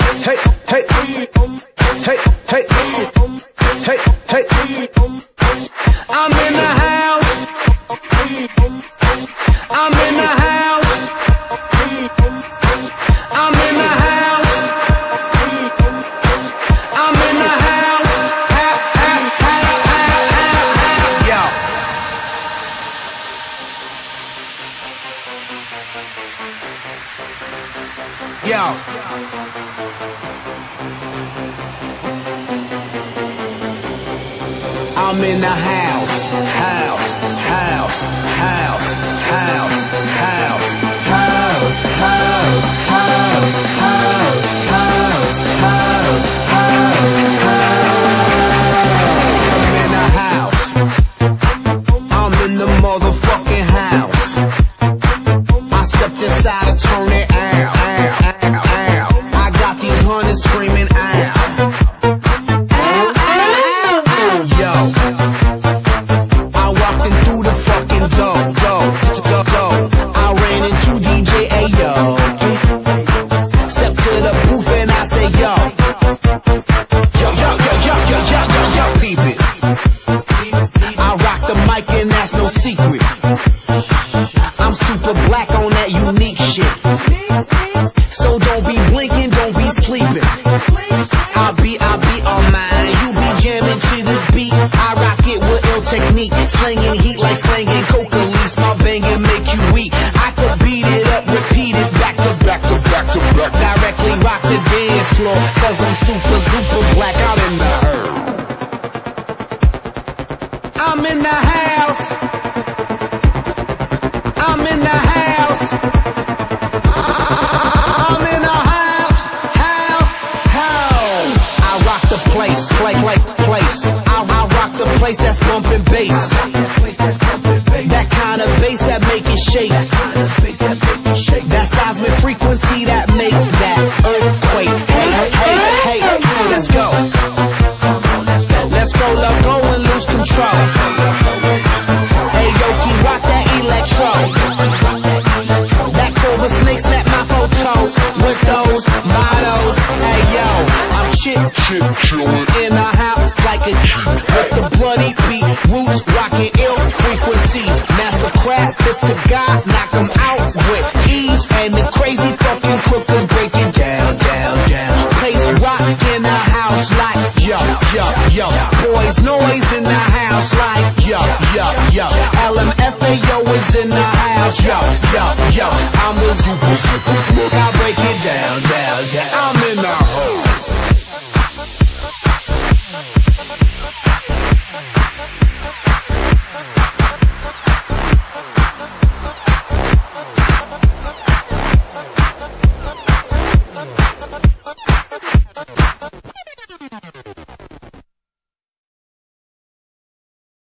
hey, hey, hey, hey, hey, hey. I'm in the house. I'm in the house. I'm in the house. I'm in the house. Yo. Yo. I'm in the house, house, house, house, house, house, house, house, house, house, house, house, house. I'm in the house. I'm in the motherfucking house. I stepped inside to turn it out. I got these hunters screaming out. And that's no secret. I'm super black on that unique shit. So don't be blinking, don't be sleeping. I'll be on mine. You be jamming to this beat. I rock it with ill technique, slinging heat like slinging coca leaves. My banging make you weak. I could beat it up, repeat it, back to back to back to back. Directly rock the dance floor, cause I'm super black out in the earth. I'm in the house. I'm in the house. I'm in the house. House. I rock the place, place. I rock the place that's bumping bass. That kind of bass that make it shake. That seismic frequency that make that earthquake. Hey, let's go. Let's go, let go and lose control. Hey, Yoki, rock that electro. That Cobra Snake snap my photos with those mottos. Hey, yo, I'm chillin' in the house like a G. With the bloody beat, roots rockin' ill frequencies. Master craft, it's the God, knock 'em out.